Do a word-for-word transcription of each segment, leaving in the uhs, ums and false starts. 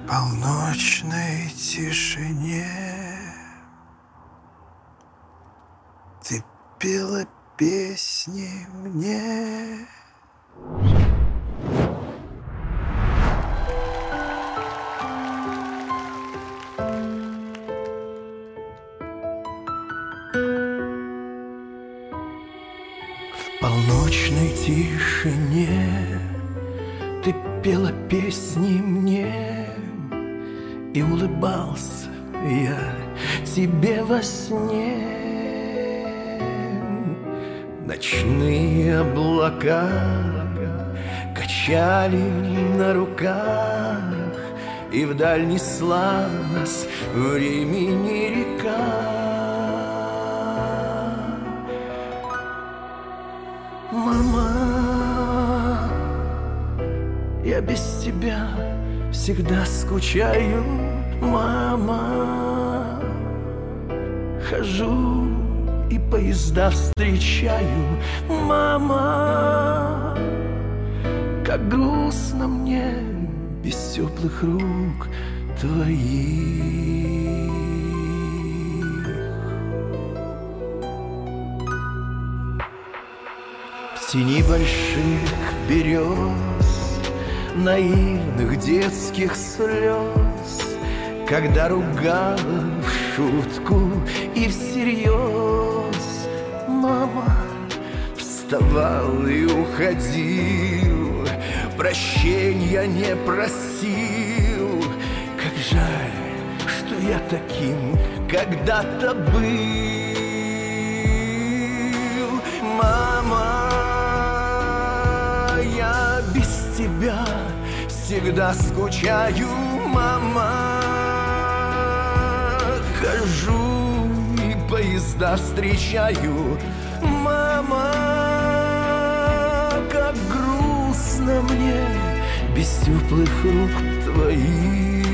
полночной тишине ты пела песни мне. В полночной тишине ты пела песни мне, и улыбался я тебе во сне. Ночные облака качали на руках, и вдаль несла нас времени река. Мама, я без тебя всегда скучаю. Мама, хожу и поезда встречаю. Мама, как грустно мне без теплых рук твоих. В тени больших берез, наивных детских слез, когда ругала в шутку и всерьез, мама, вставал и уходил, прощенья не просил. Как жаль, что я таким когда-то был. Мама, я без тебя всегда скучаю. Мама, хожу и поезда встречаю. Мама, как грустно мне без теплых рук твоих.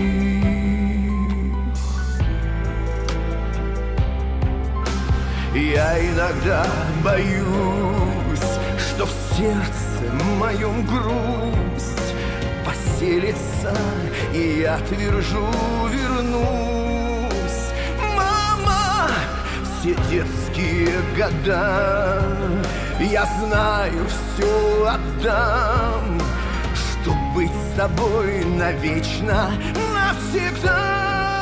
Я иногда боюсь, что в сердце моем грусть поселится, и я твержу, вернусь. Мама, все детские года я знаю, все отдам, чтоб быть с тобой навечно, навсегда.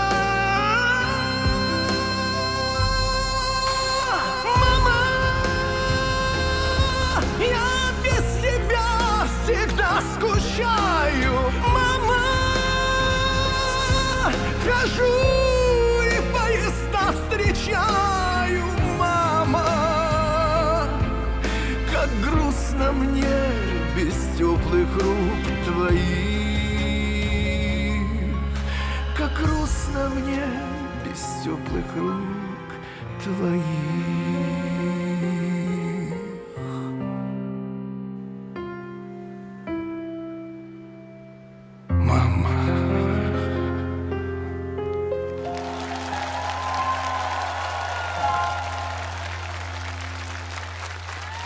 Мама, я без тебя всегда скучаю. Мама, хожу и поезда встречаю. Мама, как грустно мне без теплых рук твоих. Как грустно мне без теплых рук твоих.